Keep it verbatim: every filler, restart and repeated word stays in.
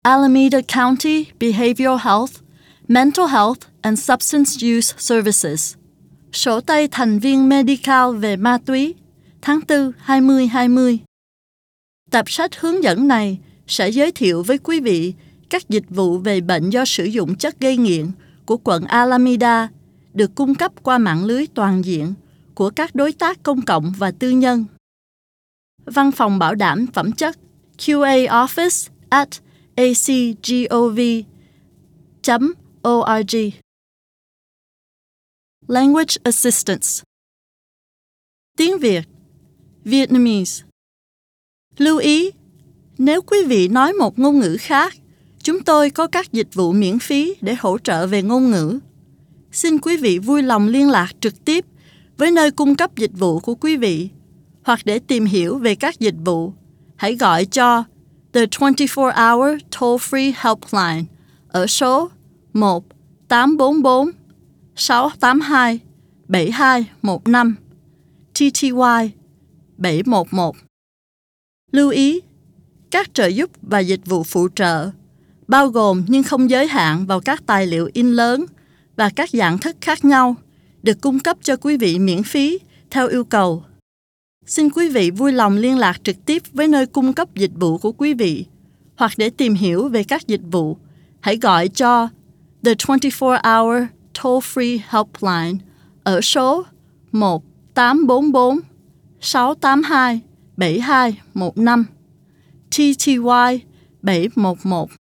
Alameda County Behavioral Health, Mental Health and Substance Use Services. Sổ tay thành viên Medical về ma túy, tháng tư hai không hai không. Tập sách hướng dẫn này sẽ giới thiệu với quý vị các dịch vụ về bệnh do sử dụng chất gây nghiện của quận Alameda được cung cấp qua mạng lưới toàn diện của các đối tác công cộng và tư nhân. Văn phòng bảo đảm phẩm chất Q A Office at a c gov chấm org. Language Assistance. Tiếng Việt, Vietnamese. Lưu ý, nếu quý vị nói một ngôn ngữ khác, chúng tôi có các dịch vụ miễn phí để hỗ trợ về ngôn ngữ. Xin quý vị vui lòng liên lạc trực tiếp với nơi cung cấp dịch vụ của quý vị, hoặc để tìm hiểu về các dịch vụ, hãy gọi cho The twenty-four hour Toll-Free Helpline ở số một tám bốn bốn sáu tám hai bảy hai một năm T T Y bảy một một. Lưu ý, các trợ giúp và dịch vụ phụ trợ, bao gồm nhưng không giới hạn vào các tài liệu in lớn và các dạng thức khác nhau, được cung cấp cho quý vị miễn phí theo yêu cầu. Xin quý vị vui lòng liên lạc trực tiếp với nơi cung cấp dịch vụ của quý vị, hoặc để tìm hiểu về các dịch vụ, hãy gọi cho The twenty-four hour Toll-Free Helpline ở số một tám bốn bốn sáu tám hai bảy hai một năm T T Y bảy một một.